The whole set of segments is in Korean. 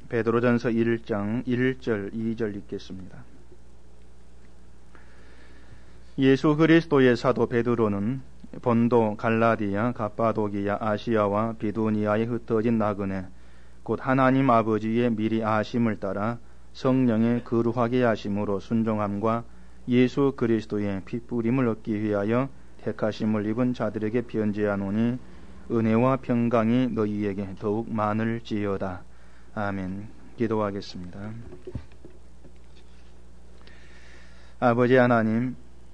베드로전서 1장 1절 2절 읽겠습니다. 예수 그리스도의 사도 베드로는 본도, 갈라디아, 갑바도기야, 아시아와 비두니아에 흩어진 나그네 곧 하나님 아버지의 미리 아심을 따라 성령의 거룩하게 하심으로 순종함과 예수 그리스도의 핏부림을 얻기 위하여 택하심을 입은 자들에게 편지하노니 은혜와 평강이 너희에게 더욱 많을지어다. 아멘. 기도하겠습니다. 아버지 하나님,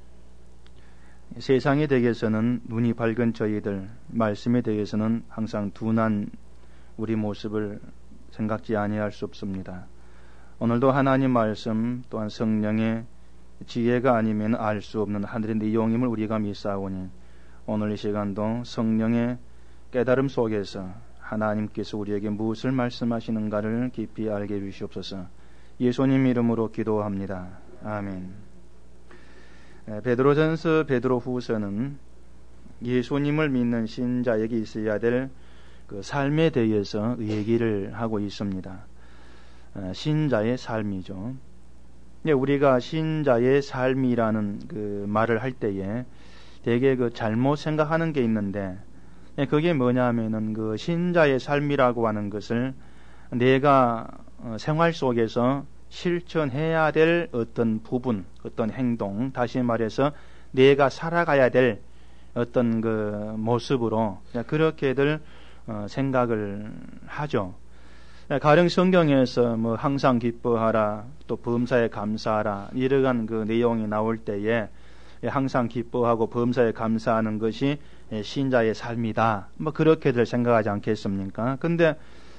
세상에 대해서는 눈이 밝은 저희들, 말씀에 대해서는 항상 둔한 우리 모습을 생각지 아니할 수 없습니다. 오늘도 하나님 말씀 또한 성령의 지혜가 아니면 알 수 없는 하늘의 내용임을 우리가 믿사오니 오늘 이 시간도 성령의 깨달음 속에서 하나님께서 우리에게 무엇을 말씀하시는가를 깊이 알게 해주시옵소서. 예수님 이름으로 기도합니다. 아멘. 베드로전서 베드로후서는 예수님을 믿는 신자에게 있어야 될 그 삶에 대해서 얘기를 하고 있습니다. 신자의 삶이죠. 우리가 신자의 삶이라는 그 말을 할 때에 되게 그 잘못 생각하는 게 있는데, 그게 뭐냐면은 그 신자의 삶이라고 하는 것을 내가 생활 속에서 실천해야 될 어떤 부분, 어떤 행동, 다시 말해서 내가 살아가야 될 어떤 그 모습으로 그렇게들 생각을 하죠. 가령 성경에서 뭐 항상 기뻐하라, 또 범사에 감사하라, 이러한 그 내용이 나올 때에 항상 기뻐하고 범사에 감사하는 것이 신자의 삶이다, 뭐 그렇게들 생각하지 않겠습니까? 근데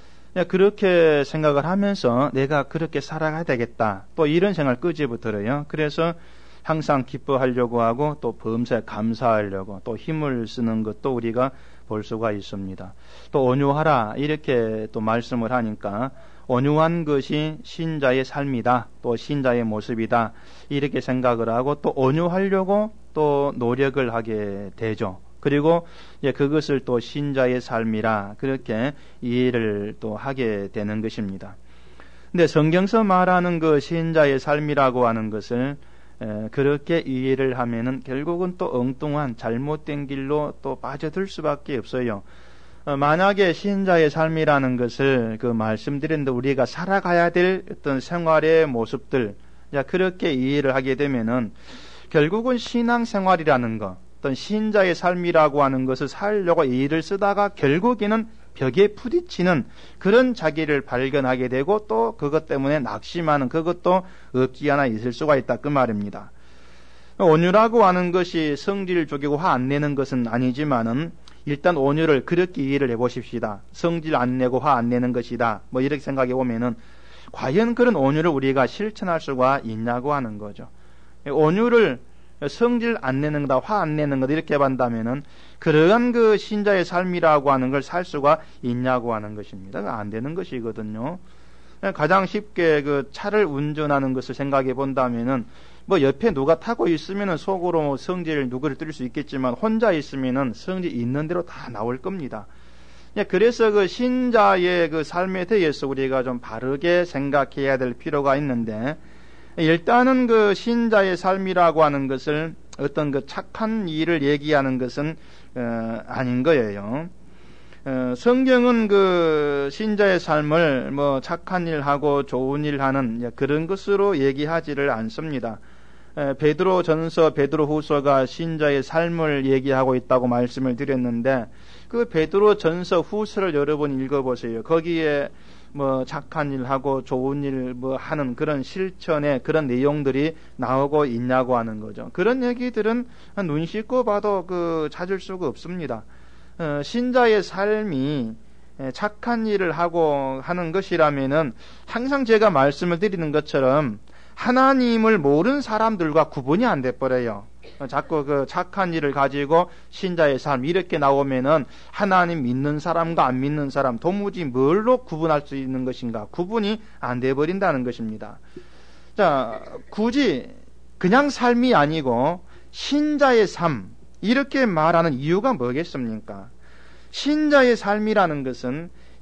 그렇게 생각을 하면서 내가 그렇게 살아가야 되겠다, 또 이런 생각을 끄집어들어요. 그래서 항상 기뻐하려고 하고 또 범사에 감사하려고 또 힘을 쓰는 것도 우리가 볼 수가 있습니다. 또 온유하라 이렇게 또 말씀을 하니까 온유한 것이 신자의 삶이다, 또 신자의 모습이다, 이렇게 생각을 하고 또 온유하려고 또 노력을 하게 되죠. 그리고 그것을 또 신자의 삶이라 그렇게 이해를 또 하게 되는 것입니다. 근데 성경서 말하는 그 신자의 삶이라고 하는 것을 그렇게 이해를 하면은 결국은 또 엉뚱한 잘못된 길로 또 빠져들 수밖에 없어요. 만약에 신자의 삶이라는 것을 그 말씀드렸는데 우리가 살아가야 될 어떤 생활의 모습들, 그렇게 이해를 하게 되면은 결국은 신앙생활이라는 것, 어떤 신자의 삶이라고 하는 것을 살려고 이해를 쓰다가 결국에는 벽에 부딪히는 그런 자기를 발견하게 되고 또 그것 때문에 낙심하는 그것도 없지 않아 있을 수가 있다, 그 말입니다. 온유라고 하는 것이 성질을 죽이고 화 안 내는 것은 아니지만은 일단 온유를 그렇게 이해를 해보십시다. 성질 안 내고 화 안 내는 것이다, 뭐 이렇게 생각해 보면은 과연 그런 온유를 우리가 실천할 수가 있냐고 하는 거죠. 온유를 성질 안 내는 거다, 화 안 내는 거다 이렇게 한다면은 그러한 그 신자의 삶이라고 하는 걸 살 수가 있냐고 하는 것입니다. 안 되는 것이거든요. 가장 쉽게 그 차를 운전하는 것을 생각해 본다면은 뭐 옆에 누가 타고 있으면은 속으로 성질 누구를 뜰 수 있겠지만 혼자 있으면은 성질 있는 대로 다 나올 겁니다. 그래서 그 신자의 그 삶에 대해서 우리가 좀 바르게 생각해야 될 필요가 있는데, 일단은 그 신자의 삶이라고 하는 것을 어떤 그 착한 일을 얘기하는 것은 아닌 거예요. 성경은 그 신자의 삶을 뭐 착한 일 하고 좋은 일 하는 그런 것으로 얘기하지를 않습니다. 베드로전서 베드로후서가 신자의 삶을 얘기하고 있다고 말씀을 드렸는데, 그 베드로전서 후서를 여러분 읽어보세요. 거기에 뭐 착한 일 하고 좋은 일 뭐 하는 그런 실천의 그런 내용들이 나오고 있냐고 하는 거죠. 그런 얘기들은 눈 씻고 봐도 그 찾을 수가 없습니다. 신자의 삶이 착한 일을 하고 하는 것이라면은 항상 제가 말씀을 드리는 것처럼 하나님을 모르는 사람들과 구분이 안 돼 버려요. 자꾸 그 착한 일을 가지고 신자의 삶 이렇게 나오면은 하나님 믿는 사람과 안 믿는 사람 도무지 뭘로 구분할 수 있는 것인가, 구분이 안 돼 버린다는 것입니다. 자, 굳이 그냥 삶이 아니고 신자의 삶 이렇게 말하는 이유가 뭐겠습니까? 신자의 삶이라는 것은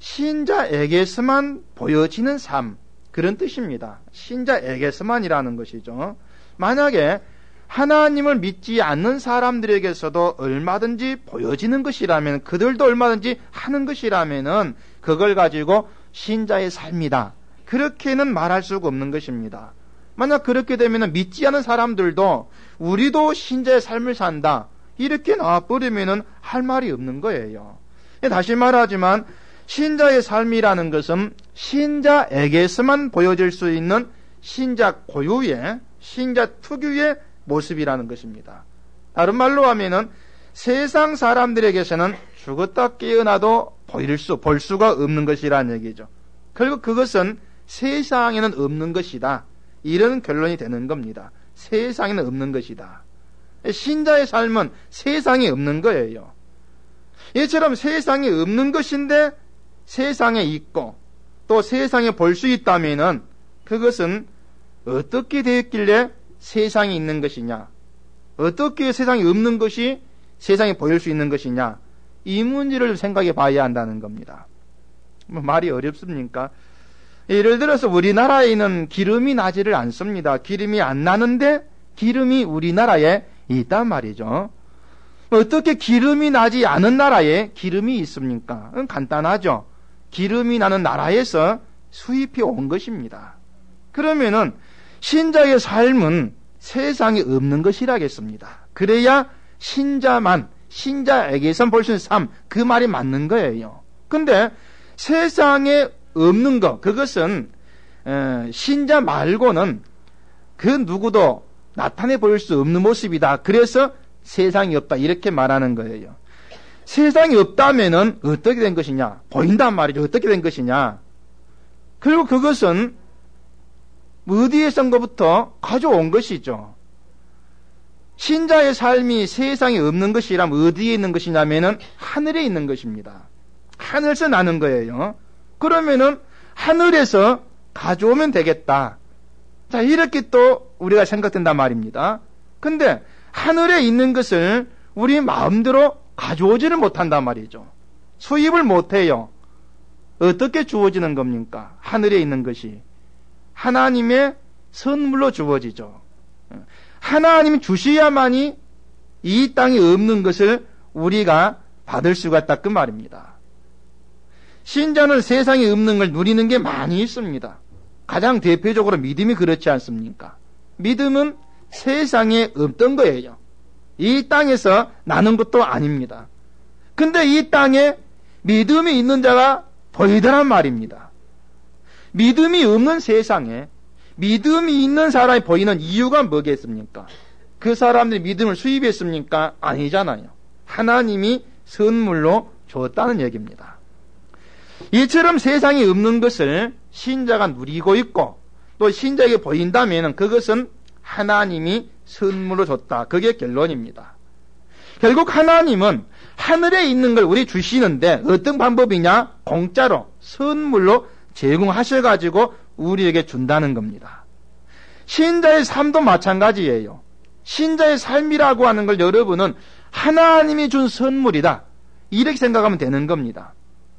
신자에게서만 보여지는 삶, 그런 뜻입니다. 신자에게서만이라는 것이죠. 만약에 하나님을 믿지 않는 사람들에게서도 얼마든지 보여지는 것이라면, 그들도 얼마든지 하는 것이라면은 그걸 가지고 신자의 삶이다, 그렇게는 말할 수가 없는 것입니다. 만약 그렇게 되면 믿지 않는 사람들도 우리도 신자의 삶을 산다, 이렇게 나와버리면 할 말이 없는 거예요. 다시 말하지만 신자의 삶이라는 것은 신자에게서만 보여질 수 있는 신자 고유의, 신자 특유의 모습이라는 것입니다. 다른 말로 하면은 세상 사람들에게서는 죽었다 깨어나도 볼 수가 없는 것이라는 얘기죠. 결국 그것은 세상에는 없는 것이다, 이런 결론이 되는 겁니다. 세상에는 없는 것이다. 신자의 삶은 세상에 없는 거예요. 이처럼 세상에 없는 것인데 세상에 있고 또 세상에 볼 수 있다면은 그것은 어떻게 되었길래 세상에 있는 것이냐, 어떻게 세상에 없는 것이 세상에 보일 수 있는 것이냐, 이 문제를 생각해 봐야 한다는 겁니다. 말이 어렵습니까? 예를 들어서 우리나라에는 기름이 나지를 않습니다. 기름이 안 나는데 기름이 우리나라에 있단 말이죠. 어떻게 기름이 나지 않은 나라에 기름이 있습니까? 간단하죠. 기름이 나는 나라에서 수입이 온 것입니다. 그러면은 신자의 삶은 세상에 없는 것이라겠습니다. 그래야 신자에게선 볼 수 있는 삶, 그 말이 맞는 거예요. 근데 세상에 없는 것, 그것은 신자 말고는 그 누구도 나타내 보일 수 없는 모습이다. 그래서 세상이 없다, 이렇게 말하는 거예요. 세상이 없다면은 어떻게 된 것이냐? 보인단 말이죠. 어떻게 된 것이냐? 그리고 그것은 어디에선가부터 가져온 것이죠. 신자의 삶이 세상에 없는 것이라면 어디에 있는 것이냐면은 하늘에 있는 것입니다. 하늘에서 나는 거예요. 그러면은 하늘에서 가져오면 되겠다. 자, 이렇게 또 우리가 생각된단 말입니다. 근데 하늘에 있는 것을 우리 마음대로 가져오지를 못한단 말이죠. 수입을 못해요. 어떻게 주어지는 겁니까? 하늘에 있는 것이 하나님의 선물로 주어지죠. 하나님이 주셔야만이 이 땅에 없는 것을 우리가 받을 수가 있다, 그 말입니다. 신자는 세상에 없는 걸 누리는 게 많이 있습니다. 가장 대표적으로 믿음이 그렇지 않습니까? 믿음은 세상에 없던 거예요. 이 땅에서 나는 것도 아닙니다. 근데 이 땅에 믿음이 있는 자가 보이더란 말입니다. 믿음이 없는 세상에 믿음이 있는 사람이 보이는 이유가 뭐겠습니까? 그 사람들이 믿음을 수입했습니까? 아니잖아요. 하나님이 선물로 줬다는 얘기입니다. 이처럼 세상에 없는 것을 신자가 누리고 있고 또 신자에게 보인다면 그것은 하나님이 선물로 줬다, 그게 결론입니다. 결국 하나님은 하늘에 있는 걸 우리 주시는데 어떤 방법이냐? 공짜로 선물로 제공하셔가지고 우리에게 준다는 겁니다. 신자의 삶도 마찬가지예요. 신자의 삶이라고 하는 걸 여러분은 하나님이 준 선물이다, 이렇게 생각하면 되는 겁니다.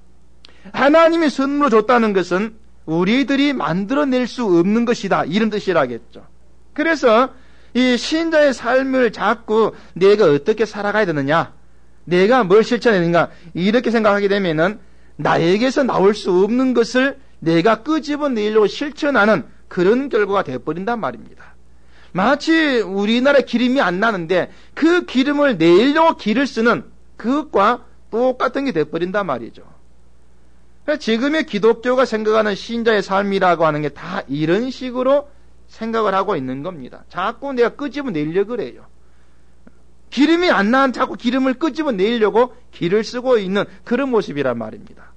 하나님이 선물로 줬다는 것은 우리들이 만들어낼 수 없는 것이다, 이런 뜻이라겠죠. 그래서 이 신자의 삶을 자꾸 내가 어떻게 살아가야 되느냐, 내가 뭘 실천해야 되는가, 이렇게 생각하게 되면은 나에게서 나올 수 없는 것을 내가 끄집어내려고 실천하는 그런 결과가 되어버린단 말입니다. 마치 우리나라에 기름이 안 나는데 그 기름을 내려고 기를 쓰는 그것과 똑같은 게 되어버린단 말이죠. 지금의 기독교가 생각하는 신자의 삶이라고 하는 게 다 이런 식으로 생각을 하고 있는 겁니다. 자꾸 내가 끄집어내려고 그래요. 기름이 안 나는 자꾸 기름을 끄집어내려고 기를 쓰고 있는 그런 모습이란 말입니다.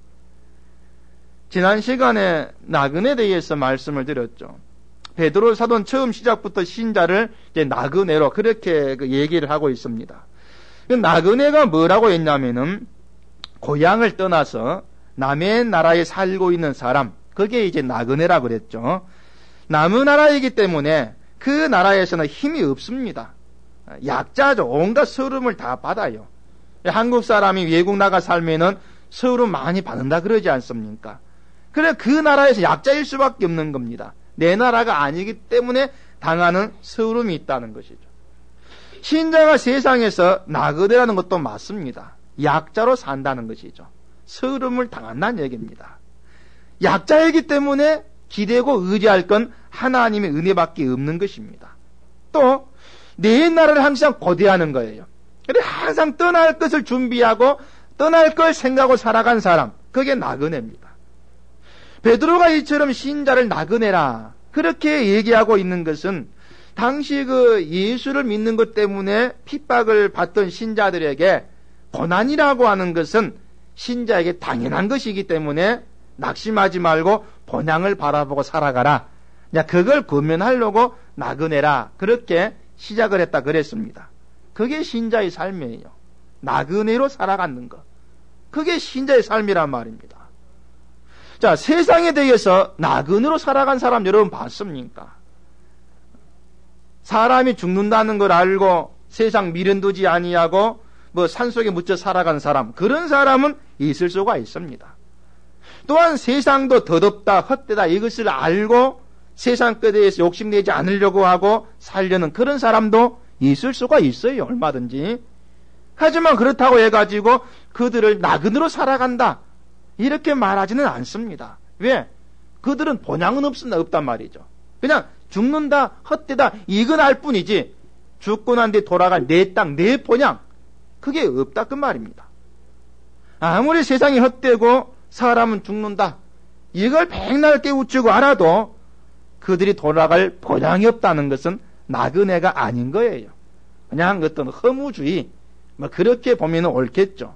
지난 시간에 나그네에 대해서 말씀을 드렸죠. 베드로 사도는 처음 시작부터 신자를 이제 나그네로 그렇게 얘기를 하고 있습니다. 나그네가 뭐라고 했냐면은 고향을 떠나서 남의 나라에 살고 있는 사람, 그게 이제 나그네라고 그랬죠. 남의 나라이기 때문에 그 나라에서는 힘이 없습니다. 약자죠. 온갖 서름을 다 받아요. 한국 사람이 외국 나가 살면은 서울은 많이 받는다 그러지 않습니까? 그래 그 나라에서 약자일 수밖에 없는 겁니다. 내 나라가 아니기 때문에 당하는 서울음이 있다는 것이죠. 신자가 세상에서 나그네라는 것도 맞습니다. 약자로 산다는 것이죠. 서울음을 당한다는 얘기입니다. 약자이기 때문에 기대고 의지할 건 하나님의 은혜밖에 없는 것입니다. 또 내 나라를 항상 고대하는 거예요. 그래 항상 떠날 것을 준비하고 떠날 걸 생각하고 살아간 사람, 그게 나그네입니다. 베드로가 이처럼 신자를 나그네라 그렇게 얘기하고 있는 것은 당시 그 예수를 믿는 것 때문에 핍박을 받던 신자들에게 고난이라고 하는 것은 신자에게 당연한 것이기 때문에 낙심하지 말고 본향을 바라보고 살아가라. 그걸 권면하려고 나그네라 그렇게 시작을 했다 그랬습니다. 그게 신자의 삶이에요. 나그네로 살아가는 것. 그게 신자의 삶이란 말입니다. 자, 세상에 대해서 나그네로 살아간 사람 여러분 봤습니까? 사람이 죽는다는 걸 알고 세상 미련 두지 아니하고 산속에 묻혀 살아간 사람, 그런 사람은 있을 수가 있습니다. 또한 세상도 더럽다, 헛되다 이것을 알고 세상 것에 대해서 욕심내지 않으려고 하고 살려는 그런 사람도 있을 수가 있어요. 얼마든지. 하지만 그렇다고 해가지고 그들을 나그네로 살아간다 이렇게 말하지는 않습니다. 왜? 그들은 본향은 없단 말이죠. 그냥 죽는다, 헛되다 이건 알 뿐이지 죽고 난 뒤에 돌아갈 내 땅, 내 본향 그게 없다 그 말입니다. 아무리 세상이 헛되고 사람은 죽는다 이걸 백날 깨우치고 알아도 그들이 돌아갈 본향이 없다는 것은 나그네가 아닌 거예요. 그냥 어떤 허무주의 그렇게 보면 옳겠죠.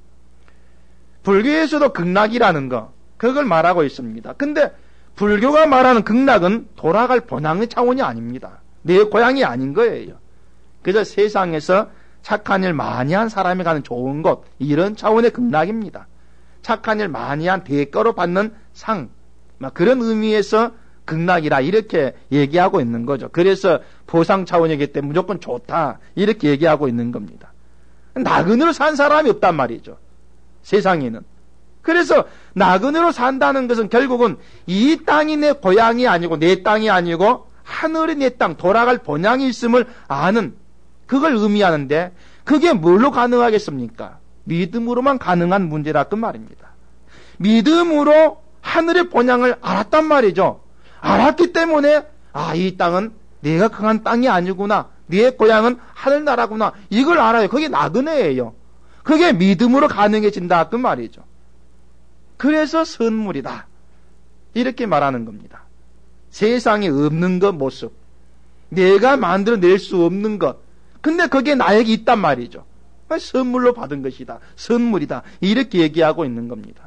불교에서도 극락이라는 거 그걸 말하고 있습니다. 근데 불교가 말하는 극락은 돌아갈 본향의 차원이 아닙니다. 내 고향이 아닌 거예요. 그래서 세상에서 착한 일 많이 한 사람이 가는 좋은 곳 이런 차원의 극락입니다. 착한 일 많이 한 대가로 받는 상 그런 의미에서 극락이라 이렇게 얘기하고 있는 거죠. 그래서 보상 차원이기 때문에 무조건 좋다 이렇게 얘기하고 있는 겁니다. 나그네로 산 사람이 없단 말이죠. 세상에는. 그래서 나그네로 산다는 것은 결국은 이 땅이 내 고향이 아니고 내 땅이 아니고 하늘이 내 땅 돌아갈 본향이 있음을 아는 그걸 의미하는데 그게 뭘로 가능하겠습니까? 믿음으로만 가능한 문제라 그 말입니다. 믿음으로 하늘의 본향을 알았단 말이죠. 알았기 때문에 이 땅은 내가 강한 땅이 아니구나. 내 고향은 하늘나라구나. 이걸 알아요. 그게 나그네예요. 그게 믿음으로 가능해진다 그 말이죠. 그래서 선물이다 이렇게 말하는 겁니다. 세상에 없는 것 모습, 내가 만들어낼 수 없는 것, 근데 그게 나에게 있단 말이죠. 선물로 받은 것이다, 선물이다 이렇게 얘기하고 있는 겁니다.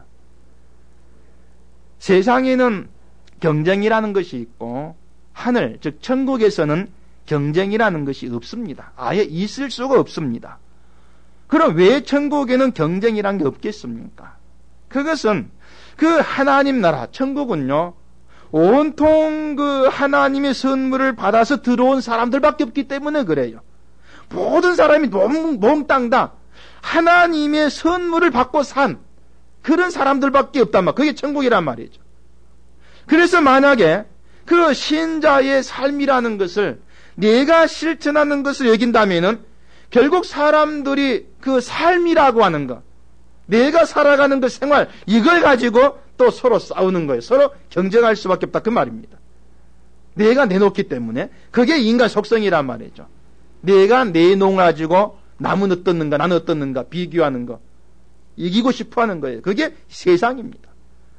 세상에는 경쟁이라는 것이 있고 하늘 즉 천국에서는 경쟁이라는 것이 없습니다. 아예 있을 수가 없습니다. 그럼 왜 천국에는 경쟁이란 게 없겠습니까? 그것은 그 하나님 나라 천국은요 온통 그 하나님의 선물을 받아서 들어온 사람들밖에 없기 때문에 그래요. 모든 사람이 몽땅 다 하나님의 선물을 받고 산 그런 사람들밖에 없단 말이에요. 그게 천국이란 말이죠. 그래서 만약에 그 신자의 삶이라는 것을 내가 실천하는 것을 여긴다면은 결국 사람들이 그 삶이라고 하는 것, 내가 살아가는 그 생활, 이걸 가지고 또 서로 싸우는 거예요. 서로 경쟁할 수밖에 없다 그 말입니다. 내가 내놓기 때문에 그게 인간 속성이란 말이죠. 내가 내놓은 가지고 남은 어떻는가 나는 어떻는가 비교하는 거, 이기고 싶어하는 거예요. 그게 세상입니다.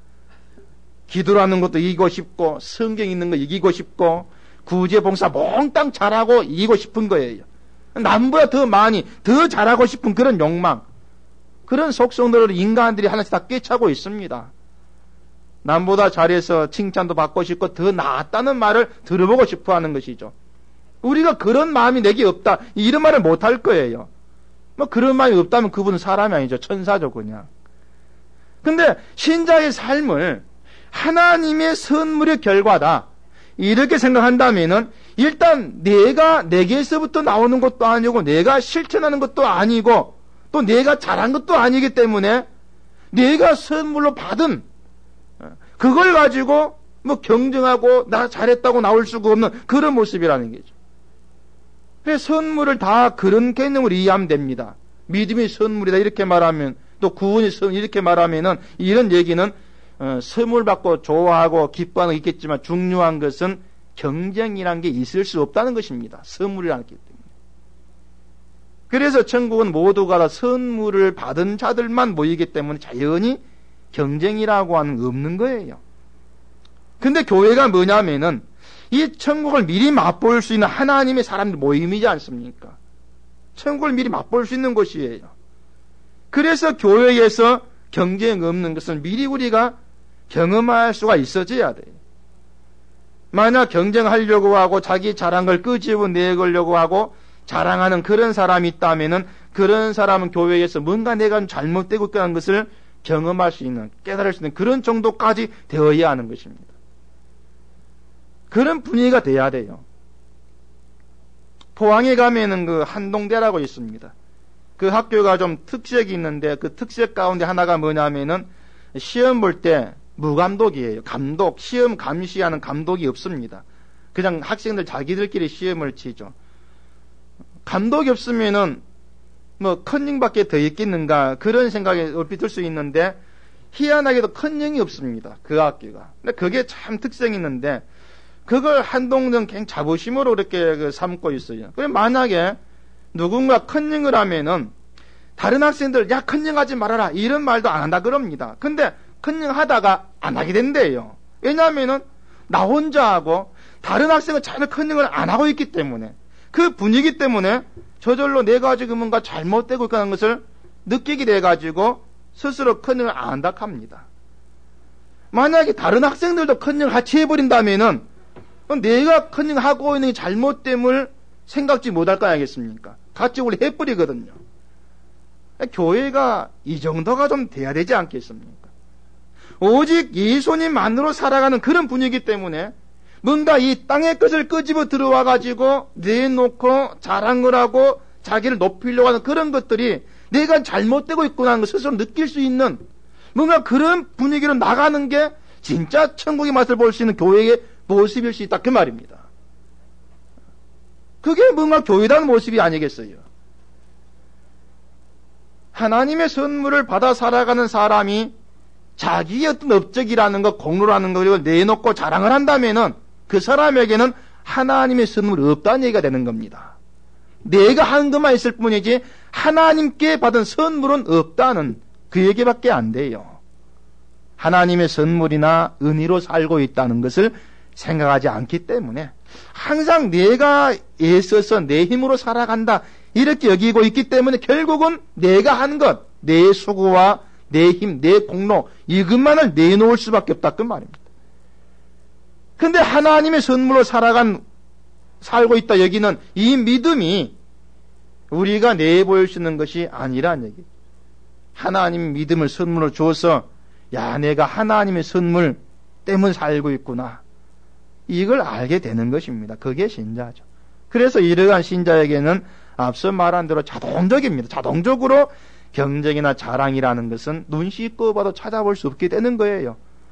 기도라는 것도 이기고 싶고 성경 있는 거 이기고 싶고 구제봉사 몽땅 잘하고 이기고 싶은 거예요. 남보다 더 많이 더 잘하고 싶은 그런 욕망, 그런 속성들을 인간들이 하나씩 다 꿰차고 있습니다. 남보다 잘해서 칭찬도 받고 싶고 더 나았다는 말을 들어보고 싶어하는 것이죠. 우리가 그런 마음이 내게 없다 이런 말을 못할 거예요. 그런 마음이 없다면 그분은 사람이 아니죠. 천사죠 그냥. 근데 신자의 삶을 하나님의 선물의 결과다 이렇게 생각한다면은 일단 내가 내게서부터 나오는 것도 아니고 내가 실천하는 것도 아니고 또 내가 잘한 것도 아니기 때문에 내가 선물로 받은 그걸 가지고 뭐 경쟁하고 나 잘했다고 나올 수가 없는 그런 모습이라는 거죠. 그래서 선물을 다 그런 개념으로 이해하면 됩니다. 믿음이 선물이다 이렇게 말하면, 또 구원이 선물 이렇게 말하면은, 이런 얘기는 선물 받고 좋아하고 기뻐하는 게 있겠지만 중요한 것은 경쟁이라는 게 있을 수 없다는 것입니다. 선물이라는 게 때문에. 그래서 천국은 모두가 다 선물을 받은 자들만 모이기 때문에 자연히 경쟁이라고 하는 게 없는 거예요. 근데 교회가 뭐냐면은 이 천국을 미리 맛볼 수 있는 하나님의 사람들 모임이지 않습니까? 천국을 미리 맛볼 수 있는 곳이에요. 그래서 교회에서 경쟁 없는 것은 미리 우리가 경험할 수가 있어져야 돼요. 만약 경쟁하려고 하고 자기 잘한 걸 끄집어 내려고 하고 자랑하는 그런 사람이 있다면은 그런 사람은 교회에서 뭔가 내가 잘못되고 있다는 것을 경험할 수 있는, 깨달을 수 있는 그런 정도까지 되어야 하는 것입니다. 그런 분위기가 돼야 돼요. 포항에 가면은 그 한동대라고 있습니다. 그 학교가 좀 특색이 있는데 그 특색 가운데 하나가 뭐냐면은 시험 볼 때 무감독이에요. 감독, 시험 감시하는 감독이 없습니다. 그냥 학생들 자기들끼리 시험을 치죠. 감독이 없으면은 뭐 컨닝밖에 더 있겠는가 그런 생각이 얼핏 들 수 있는데 희한하게도 컨닝이 없습니다. 그 학교가. 근데 그게 참 특성이 있는데 그걸 한동등 굉장히 자부심으로 그렇게 삼고 있어요. 그래 만약에 누군가 컨닝을 하면은 다른 학생들 야 컨닝하지 말아라 이런 말도 안 한다 그럽니다. 근데 컨닝하다가 안 하게 된대요. 왜냐하면은 나 혼자 하고 다른 학생은 전혀 컨닝을 안 하고 있기 때문에 그 분위기 때문에 저절로 내가 지금 뭔가 잘못되고 있다는 것을 느끼게 돼가지고 스스로 컨닝을 안 한다 합니다. 만약에 다른 학생들도 컨닝을 같이 해버린다면은 내가 컨닝하고 있는 잘못됨을 생각지 못할 거 아니겠습니까? 같이 우리 해버리거든요. 교회가 이 정도가 좀 돼야 되지 않겠습니까? 오직 예수님만으로 살아가는 그런 분위기 때문에 뭔가 이 땅의 것을 끄집어 들어와 가지고 내놓고 자랑을 하고 자기를 높이려고 하는 그런 것들이 내가 잘못되고 있구나 하는 것을 스스로 느낄 수 있는 뭔가 그런 분위기로 나가는 게 진짜 천국의 맛을 볼 수 있는 교회의 모습일 수 있다 그 말입니다. 그게 뭔가 교회다운 모습이 아니겠어요. 하나님의 선물을 받아 살아가는 사람이 자기의 어떤 업적이라는 것, 공로라는 걸 내놓고 자랑을 한다면은 그 사람에게는 하나님의 선물이 없다는 얘기가 되는 겁니다. 내가 한 것만 있을 뿐이지 하나님께 받은 선물은 없다는 그 얘기밖에 안 돼요. 하나님의 선물이나 은혜로 살고 있다는 것을 생각하지 않기 때문에 항상 내가 애써서 내 힘으로 살아간다 이렇게 여기고 있기 때문에 결국은 내가 한 것, 내 수고와 내 힘, 내 공로 이것만을 내놓을 수밖에 없다 그 말입니다. 근데 하나님의 선물로 살고 있다 여기는 이 믿음이 우리가 내보일 수 있는 것이 아니라는 얘기. 하나님 믿음을 선물로 줘서 야 내가 하나님의 선물 때문에 살고 있구나. 이걸 알게 되는 것입니다. 그게 신자죠. 그래서 이러한 신자에게는 앞서 말한 대로 자동적입니다. 자동적으로 경쟁이나 자랑이라는 것은 눈 씻고 봐도 찾아볼 수 없게 되는 거예요.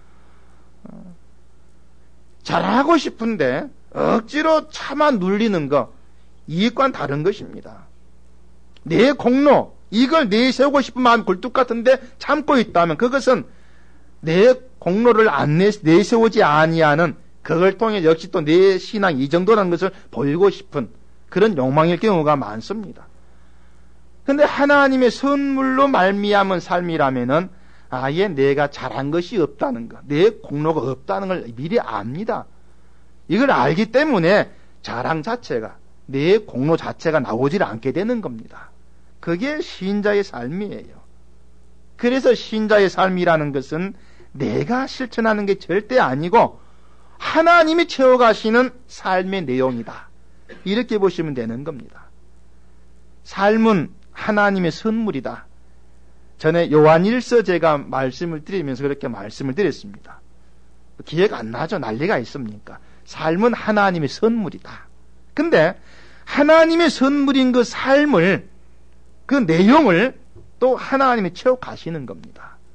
자랑하고 싶은데 억지로 차마 눌리는 거 이익과는 다른 것입니다. 내 공로 이걸 내세우고 싶은 마음 굴뚝 같은데 참고 있다면 그것은 내 공로를 안 내세우지 아니하는 그걸 통해 역시 또 내 신앙 이 정도라는 것을 보이고 싶은 그런 욕망일 경우가 많습니다. 근데 하나님의 선물로 말미암은 삶이라면은 아예 내가 잘한 것이 없다는 것, 내 공로가 없다는 걸 미리 압니다. 이걸 알기 때문에 자랑 자체가, 내 공로 자체가 나오질 않게 되는 겁니다. 그게 신자의 삶이에요. 그래서 신자의 삶이라는 것은 내가 실천하는 게 절대 아니고 하나님이 채워가시는 삶의 내용이다. 이렇게 보시면 되는 겁니다. 삶은 하나님의 선물이다. 전에 요한일서 제가 말씀을 드리면서 그렇게 말씀을 드렸습니다. 기억 안 나죠? 난리가 있습니까? 삶은 하나님의 선물이다. 근데 하나님의 선물인 그 삶을, 그 내용을 또 하나님이 채워 가시는 겁니다.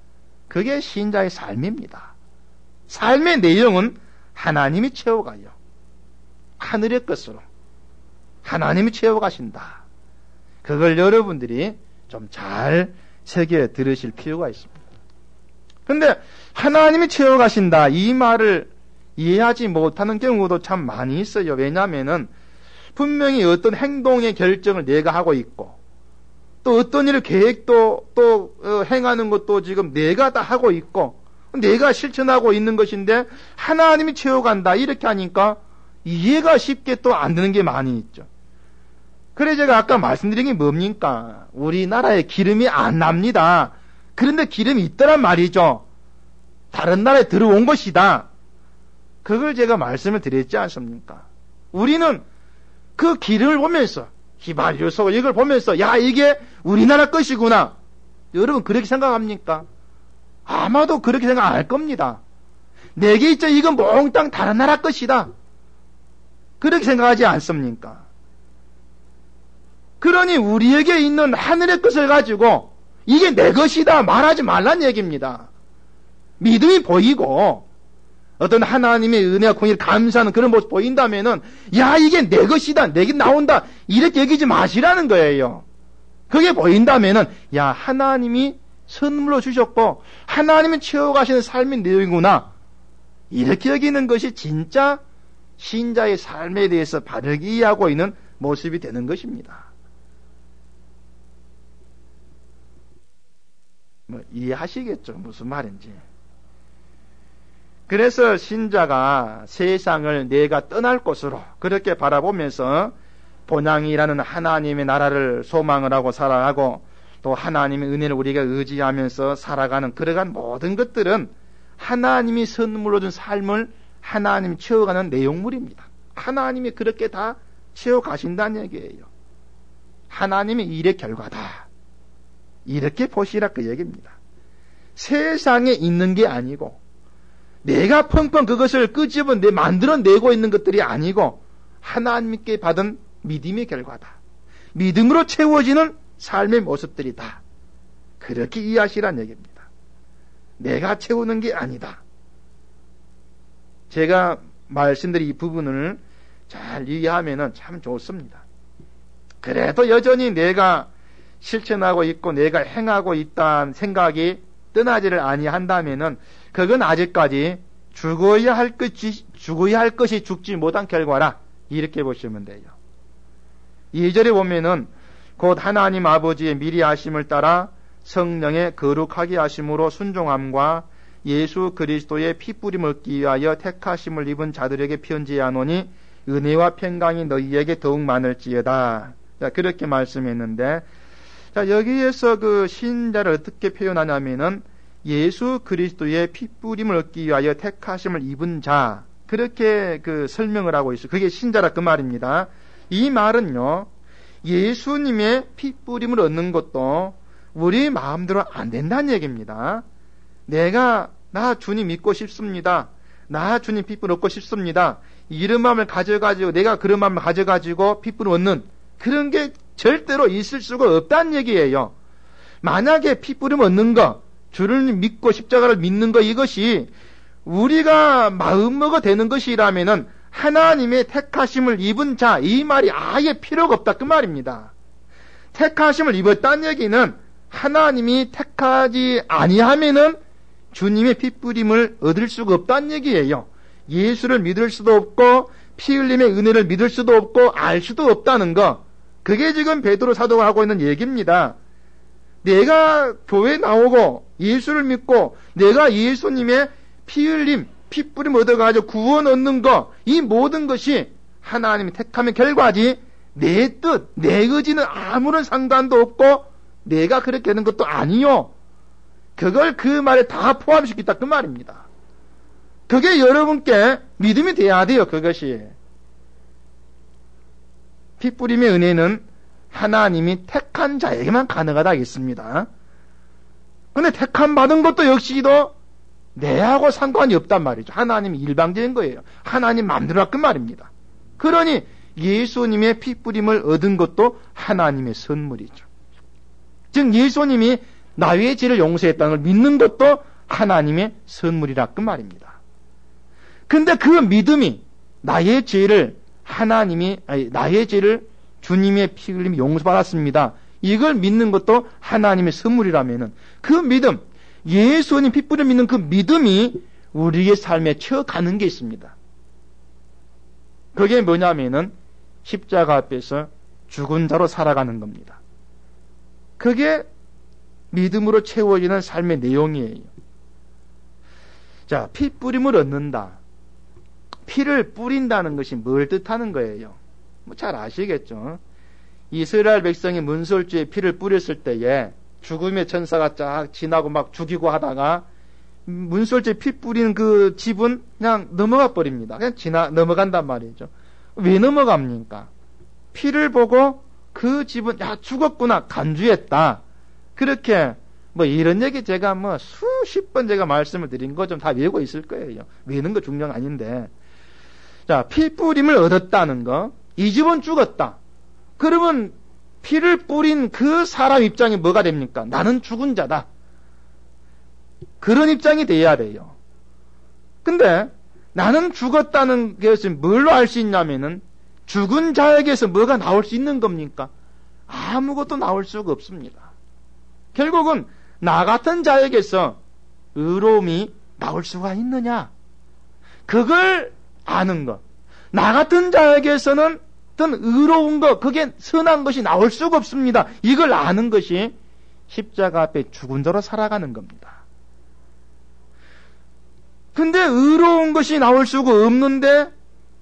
그게 신자의 삶입니다. 삶의 내용은 하나님이 채워가요. 하늘의 것으로 하나님이 채워가신다. 그걸 여러분들이 좀 잘 새겨 들으실 필요가 있습니다. 그런데 하나님이 채워가신다 이 말을 이해하지 못하는 경우도 참 많이 있어요. 왜냐하면은 분명히 어떤 행동의 결정을 내가 하고 있고 또 어떤 일을 계획도 또 행하는 것도 지금 내가 다 하고 있고 내가 실천하고 있는 것인데 하나님이 채워간다 이렇게 하니까 이해가 쉽게 또 안 되는 게 많이 있죠. 그래 제가 아까 말씀드린 게 뭡니까? 우리나라에 기름이 안 납니다. 그런데 기름이 있더란 말이죠. 다른 나라에 들어온 것이다. 그걸 제가 말씀을 드렸지 않습니까? 우리는 그 기름을 보면서 휘발유소 이걸 보면서 야 이게 우리나라 것이구나. 여러분 그렇게 생각합니까? 아마도 그렇게 생각 안 할 겁니다. 내게 있죠 이건 몽땅 다른 나라 것이다. 그렇게 생각하지 않습니까? 그러니 우리에게 있는 하늘의 것을 가지고 이게 내 것이다 말하지 말란 얘기입니다. 믿음이 보이고 어떤 하나님의 은혜와 공의를 감사하는 그런 모습 보인다면은 야 이게 내 것이다 내게 나온다 이렇게 여기지 마시라는 거예요. 그게 보인다면은 야 하나님이 선물로 주셨고 하나님이 채워가시는 삶의 내용이구나 이렇게 여기는 것이 진짜 신자의 삶에 대해서 바르게 이해하고 있는 모습이 되는 것입니다. 이해하시겠죠 무슨 말인지. 그래서 신자가 세상을 내가 떠날 곳으로 그렇게 바라보면서 본향이라는 하나님의 나라를 소망을 하고 살아가고 또 하나님의 은혜를 우리가 의지하면서 살아가는 그러한 모든 것들은 하나님이 선물로 준 삶을 하나님이 채워가는 내용물입니다. 하나님이 그렇게 다 채워가신다는 얘기예요. 하나님의 일의 결과다. 이렇게 보시라 그 얘기입니다. 세상에 있는 게 아니고 내가 펑펑 그것을 끄집어 만들어내고 있는 것들이 아니고 하나님께 받은 믿음의 결과다. 믿음으로 채워지는 삶의 모습들이다. 그렇게 이해하시란 얘기입니다. 내가 채우는 게 아니다. 제가 말씀드린 이 부분을 잘 이해하면 참 좋습니다. 그래도 여전히 내가 실천하고 있고 내가 행하고 있다는 생각이 떠나지를 아니한다면은 그건 아직까지 죽어야 할 것이 죽지 못한 결과라 이렇게 보시면 돼요. 2절에 보면은 곧 하나님 아버지의 미리 하심을 따라 성령의 거룩하게 하심으로 순종함과 예수 그리스도의 피뿌림 얻기 위하여 택하심을 입은 자들에게 편지하노니 은혜와 평강이 너희에게 더욱 많을지어다. 자, 그렇게 말씀했는데 자, 여기에서 그 신자를 어떻게 표현하냐면은 예수 그리스도의 피뿌림을 얻기 위하여 택하심을 입은 자 그렇게 그 설명을 하고 있어요. 그게 신자라 그 말입니다. 이 말은요 예수님의 피뿌림을 얻는 것도 우리 마음대로 안 된다는 얘기입니다. 나 주님 믿고 싶습니다. 나 주님 피뿌림 얻고 싶습니다. 이런 마음을 가져가지고 내가 그런 마음을 가져가지고 피뿌림 얻는 그런 게 절대로 있을 수가 없다는 얘기예요. 만약에 피뿌림 얻는 거 주를 믿고 십자가를 믿는 거 이것이 우리가 마음먹어 되는 것이라면은 하나님의 택하심을 입은 자 이 말이 아예 필요가 없다 그 말입니다. 택하심을 입었다는 얘기는 하나님이 택하지 아니하면은 주님의 피뿌림을 얻을 수가 없다는 얘기예요. 예수를 믿을 수도 없고 피 흘림의 은혜를 믿을 수도 없고 알 수도 없다는 거 그게 지금 베드로 사도가 하고 있는 얘기입니다. 내가 교회 나오고 예수를 믿고 내가 예수님의 피 흘림, 피 뿌림 얻어가지고 구원 얻는 거 이 모든 것이 하나님이 택함의 결과지 내 뜻, 내 의지는 아무런 상관도 없고 내가 그렇게 되는 것도 아니요. 그걸 그 말에 다 포함시켰다 그 말입니다. 그게 여러분께 믿음이 돼야 돼요. 그것이. 피 뿌림의 은혜는 하나님이 택한 자에게만 가능하다 했습니다. 근데 택함 받은 것도 역시도 내하고 상관이 없단 말이죠. 하나님이 일방적인 거예요. 하나님 맘대로 그 말입니다. 그러니 예수님의 피 뿌림을 얻은 것도 하나님의 선물이죠. 즉 예수님이 나의 죄를 용서했다는 걸 믿는 것도 하나님의 선물이라 그 말입니다. 근데 그 믿음이 나의 죄를 주님의 피 흘림 용서받았습니다. 이걸 믿는 것도 하나님의 선물이라면은 그 믿음, 예수님 피 뿌려 믿는 그 믿음이 우리의 삶에 채워가는 게 있습니다. 그게 뭐냐면은 십자가 앞에서 죽은 자로 살아가는 겁니다. 그게 믿음으로 채워지는 삶의 내용이에요. 자, 피 뿌림을 얻는다. 피를 뿌린다는 것이 뭘 뜻하는 거예요? 뭐 잘 아시겠죠? 이스라엘 백성이 문설주에 피를 뿌렸을 때에 죽음의 천사가 쫙 지나고 막 죽이고 하다가 문설주에 피 뿌리는 그 집은 그냥 넘어가 버립니다. 그냥 넘어간단 말이죠. 왜 넘어갑니까? 피를 보고 그 집은 죽었구나 간주했다. 그렇게 뭐 이런 얘기 제가 뭐 수십 번 제가 말씀을 드린 거 좀 다 외우고 있을 거예요. 외우는 거 중요한 아닌데. 자, 피 뿌림을 얻었다는 거. 이 집은 죽었다. 그러면 피를 뿌린 그 사람 입장이 뭐가 됩니까? 나는 죽은 자다. 그런 입장이 돼야 돼요. 근데 나는 죽었다는 것을 뭘로 알 수 있냐면은 죽은 자에게서 뭐가 나올 수 있는 겁니까? 아무것도 나올 수가 없습니다. 결국은 나 같은 자에게서 의로움이 나올 수가 있느냐? 그걸 아는 것. 나 같은 자에게서는 어떤 의로운 것, 그게 선한 것이 나올 수가 없습니다. 이걸 아는 것이 십자가 앞에 죽은 자로 살아가는 겁니다. 근데 의로운 것이 나올 수가 없는데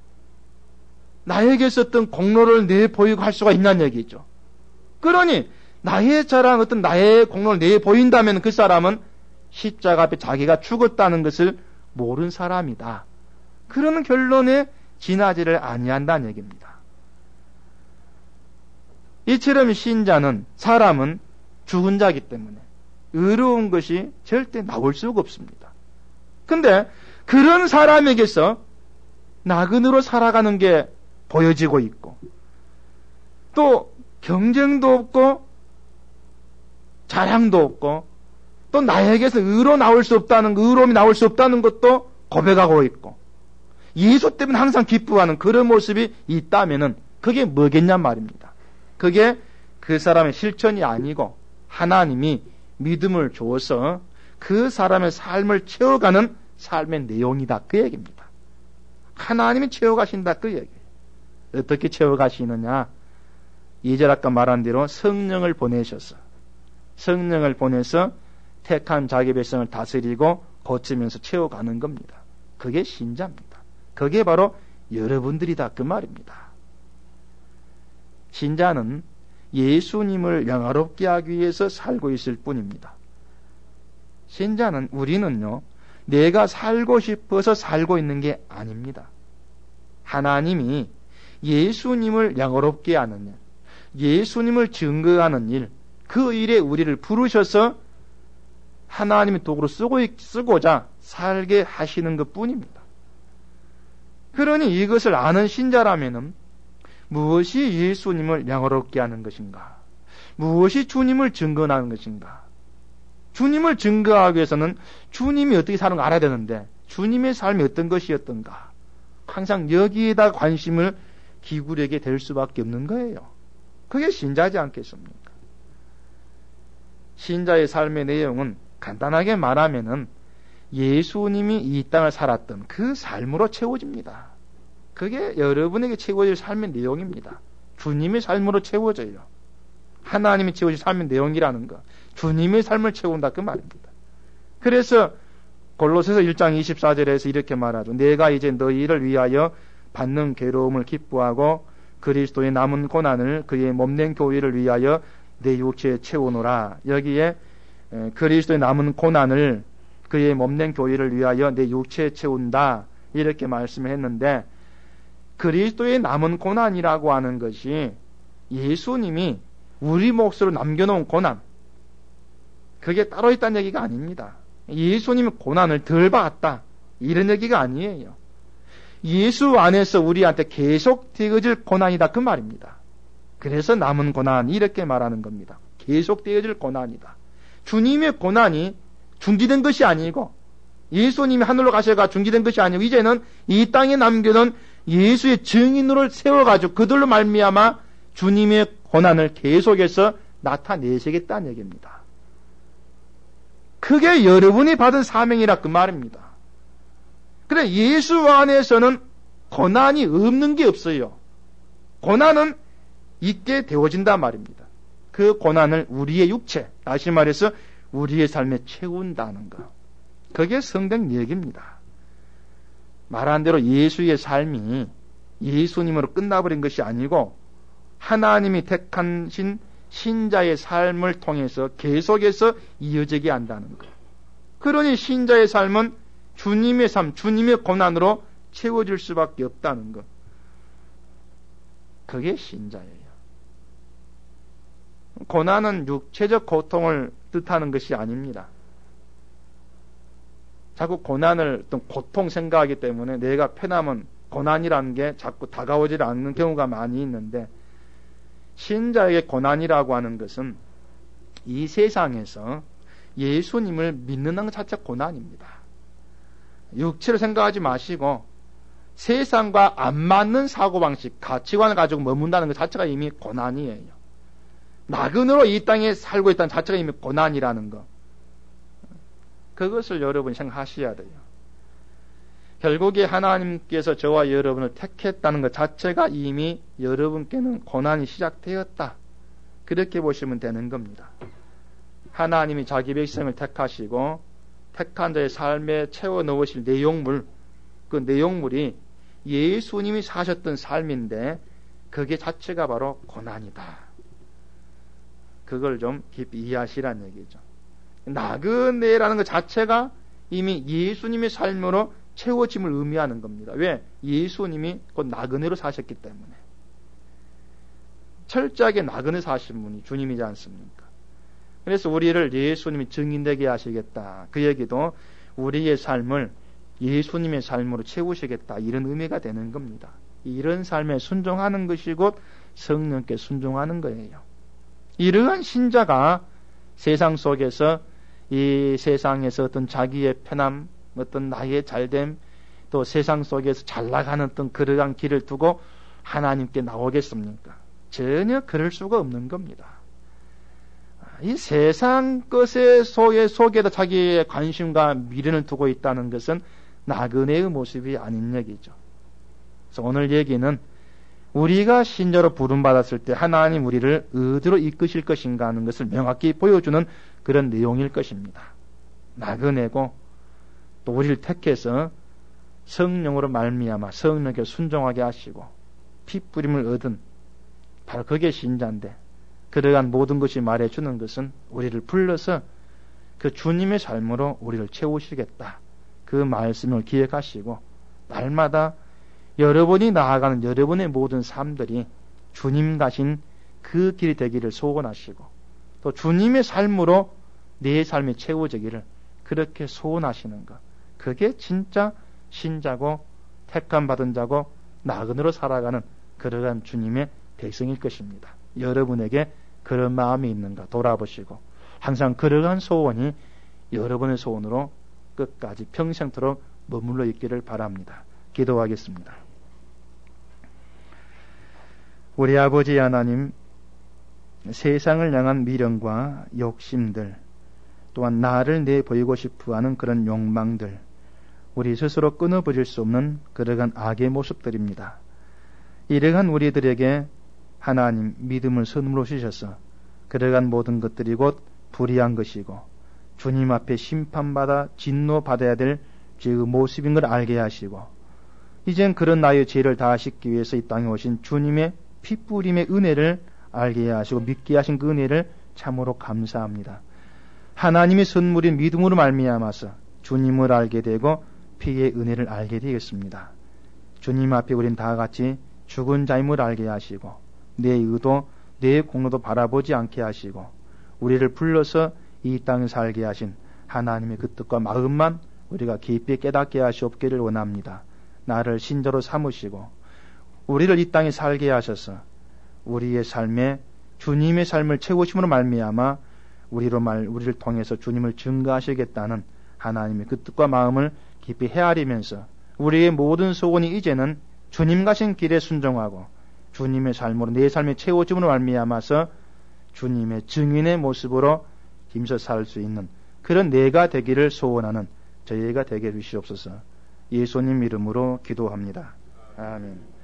나에게서 어떤 공로를 내보이고 할 수가 있냐는 얘기죠. 그러니 나의 자랑, 어떤 나의 공로를 내보인다면 그 사람은 십자가 앞에 자기가 죽었다는 것을 모르는 사람이다. 그런 결론에 지나지를 아니한다는 얘기입니다. 이처럼 신자는, 사람은 죽은 자이기 때문에 의로운 것이 절대 나올 수가 없습니다. 근데 그런 사람에게서 나그네로 살아가는 게 보여지고 있고, 또 경쟁도 없고 자랑도 없고, 또 나에게서 의로움이 나올 수 없다는 것도 고백하고 있고, 예수 때문에 항상 기뻐하는 그런 모습이 있다면은 그게 뭐겠냔 말입니다. 그게 그 사람의 실천이 아니고 하나님이 믿음을 주어서 그 사람의 삶을 채워가는 삶의 내용이다. 그 얘기입니다. 하나님이 채워가신다. 그 얘기예요. 어떻게 채워가시느냐? 2절 아까 말한 대로 성령을 보내서 택한 자기 백성을 다스리고 고치면서 채워가는 겁니다. 그게 신자입니다. 그게 바로 여러분들이다. 그 말입니다. 신자는 예수님을 영화롭게 하기 위해서 살고 있을 뿐입니다. 신자는, 우리는요, 내가 살고 싶어서 살고 있는 게 아닙니다. 하나님이 예수님을 영화롭게 하는 일, 예수님을 증거하는 일, 그 일에 우리를 부르셔서 하나님의 도구로 쓰고자 살게 하시는 것 뿐입니다. 그러니 이것을 아는 신자라면은 무엇이 예수님을 영화롭게 하는 것인가? 무엇이 주님을 증거하는 것인가? 주님을 증거하기 위해서는 주님이 어떻게 사는 걸 알아야 되는데, 주님의 삶이 어떤 것이었던가? 항상 여기에다 관심을 기울이게 될 수밖에 없는 거예요. 그게 신자지 않겠습니까? 신자의 삶의 내용은 간단하게 말하면은 예수님이 이 땅을 살았던 그 삶으로 채워집니다. 그게 여러분에게 채워질 삶의 내용입니다. 주님의 삶으로 채워져요. 하나님이 채워질 삶의 내용이라는 거. 주님의 삶을 채운다. 그 말입니다. 그래서 골로새서 1장 24절에서 이렇게 말하죠. 내가 이제 너희를 위하여 받는 괴로움을 기뻐하고 그리스도의 남은 고난을 그의 몸된 교회를 위하여 내 육체에 채우노라. 여기에 그리스도의 남은 고난을 그의 몸된 교회를 위하여 내 육체에 채운다. 이렇게 말씀을 했는데, 그리스도의 남은 고난이라고 하는 것이 예수님이 우리 몫으로 남겨놓은 고난, 그게 따로 있다는 얘기가 아닙니다. 예수님이 고난을 덜 받았다, 이런 얘기가 아니에요. 예수 안에서 우리한테 계속 되어질 고난이다. 그 말입니다. 그래서 남은 고난, 이렇게 말하는 겁니다. 계속 되어질 고난이다. 주님의 고난이 중지된 것이 아니고, 예수님이 하늘로 가셔가 중지된 것이 아니고, 이제는 이 땅에 남겨놓은 예수의 증인으로 세워가지고 그들로 말미암아 주님의 고난을 계속해서 나타내시겠다는 얘기입니다. 그게 여러분이 받은 사명이라 그 말입니다. 그래, 예수 안에서는 고난이 없는 게 없어요. 고난은 있게 되어진단 말입니다. 그 고난을 우리의 육체, 다시 말해서 우리의 삶에 채운다는 것. 그게 성경 얘기입니다. 말한 대로 예수의 삶이 예수님으로 끝나버린 것이 아니고 하나님이 택하신 신자의 삶을 통해서 계속해서 이어지게 한다는 것. 그러니 신자의 삶은 주님의 삶, 주님의 고난으로 채워질 수밖에 없다는 것. 그게 신자예요. 고난은 육체적 고통을 뜻하는 것이 아닙니다. 자꾸 고난을 어떤 고통 생각하기 때문에 내가 편하면 고난이라는 게 자꾸 다가오지 않는 경우가 많이 있는데, 신자에게 고난이라고 하는 것은 이 세상에서 예수님을 믿는 것 자체가 고난입니다. 육체를 생각하지 마시고 세상과 안 맞는 사고방식, 가치관을 가지고 머문다는 것 자체가 이미 고난이에요. 나그네로 이 땅에 살고 있다는 자체가 이미 고난이라는 것. 그것을 여러분이 생각하셔야 돼요. 결국에 하나님께서 저와 여러분을 택했다는 것 자체가 이미 여러분께는 고난이 시작되었다. 그렇게 보시면 되는 겁니다. 하나님이 자기 백성을 택하시고 택한 자의 삶에 채워 넣으실 내용물, 그 내용물이 예수님이 사셨던 삶인데 그게 자체가 바로 고난이다. 그걸 좀 깊이 이해하시라는 얘기죠. 나그네라는 것 자체가 이미 예수님의 삶으로 채워짐을 의미하는 겁니다. 왜? 예수님이 곧 나그네로 사셨기 때문에. 철저하게 나그네 사신 분이 주님이지 않습니까? 그래서 우리를 예수님이 증인되게 하시겠다. 그 얘기도 우리의 삶을 예수님의 삶으로 채우시겠다. 이런 의미가 되는 겁니다. 이런 삶에 순종하는 것이 곧 성령께 순종하는 거예요. 이러한 신자가 세상 속에서 이 세상에서 어떤 자기의 편함, 어떤 나의 잘됨, 또 세상 속에서 잘 나가는 어떤 그러한 길을 두고 하나님께 나오겠습니까? 전혀 그럴 수가 없는 겁니다. 이 세상 것의 속에다 자기의 관심과 미련을 두고 있다는 것은 나그네의 모습이 아닌 얘기죠. 그래서 오늘 얘기는 우리가 신자로 부름받았을 때 하나님 우리를 어디로 이끄실 것인가 하는 것을 명확히 보여주는 그런 내용일 것입니다. 나그네고 또 우리를 택해서 성령으로 말미암아 성령께 순종하게 하시고 핏부림을 얻은 바로 그게 신자인데, 그러한 모든 것이 말해주는 것은 우리를 불러서 그 주님의 삶으로 우리를 채우시겠다. 그 말씀을 기억하시고 날마다 여러분이 나아가는 여러분의 모든 삶들이 주님 가신 그 길이 되기를 소원하시고 또 주님의 삶으로 내 삶이 채워지기를 그렇게 소원하시는 것. 그게 진짜 신자고 택함 받은 자고 나그네로 살아가는 그러한 주님의 백성일 것입니다. 여러분에게 그런 마음이 있는가 돌아보시고 항상 그러한 소원이 여러분의 소원으로 끝까지 평생토록 머물러 있기를 바랍니다. 기도하겠습니다. 우리 아버지 하나님, 세상을 향한 미련과 욕심들, 또한 나를 내보이고 싶어하는 그런 욕망들, 우리 스스로 끊어버릴 수 없는 그러한 악의 모습들입니다. 이러한 우리들에게 하나님 믿음을 선물로 주셔서 그러한 모든 것들이 곧 불의한 것이고 주님 앞에 심판받아 진노받아야 될 죄의 모습인 걸 알게 하시고 이젠 그런 나의 죄를 다하시기 위해서 이 땅에 오신 주님의 핏부림의 은혜를 알게 하시고 믿게 하신 그 은혜를 참으로 감사합니다. 하나님의 선물인 믿음으로 말미암아서 주님을 알게 되고 피의 은혜를 알게 되겠습니다. 주님 앞에 우린 다 같이 죽은 자임을 알게 하시고 내 의도, 내 공로도 바라보지 않게 하시고 우리를 불러서 이 땅에 살게 하신 하나님의 그 뜻과 마음만 우리가 깊이 깨닫게 하시옵기를 원합니다. 나를 신자로 삼으시고 우리를 이 땅에 살게 하셔서 우리의 삶에 주님의 삶을 채우심으로 말미암아 우리를 통해서 주님을 증거하시겠다는 하나님의 그 뜻과 마음을 깊이 헤아리면서 우리의 모든 소원이 이제는 주님 가신 길에 순종하고 주님의 삶으로 내 삶의 채워짐으로 말미암아서 주님의 증인의 모습으로 힘써 살 수 있는 그런 내가 되기를 소원하는 저희가 되게 해주시옵소서. 예수님 이름으로 기도합니다. 아멘.